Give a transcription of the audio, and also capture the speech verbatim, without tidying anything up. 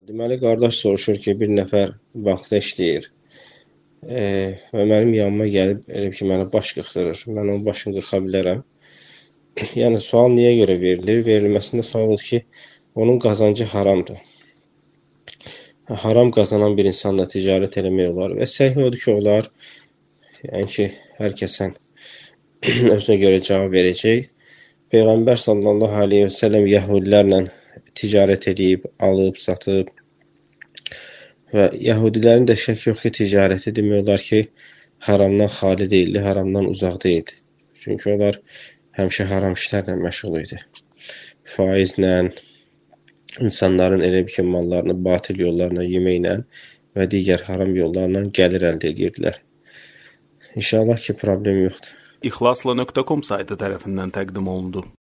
Deməli, qardaş soruşur ki, bir nəfər bankda işləyir e, və mənim yanıma gəlib elə ki, mənə baş qırxdırır. Mən onun başını qırxa bilərəm. Yəni, sual niyə görə verilir? Verilməsində sual odur ki, onun qazancı haramdır. Haram qazanan bir insanla ticarət eləmək olar və səhih odur ki, olar. Yəni ki, hər kəsən özünə görə cavab verəcək. Peyğəmbər sallallahu aleyhi və səlləm yəhudilərlə ticarət edib, alıb, satıb və yəhudilərin də şək yox ki, ticarəti demək olar ki, haramdan xali deyildi, haramdan uzaq deyildi. Çünki onlar həmişə haram işlərlə məşğul idi. Faizlə, insanların elə bir ki, mallarını batil yollarla yeməklə və digər haram yollarla gəlir əldə edirdilər. İnşallah ki, problem yoxdur. İxlasla nöqtə com saytı tərəfindən təqdim olundu.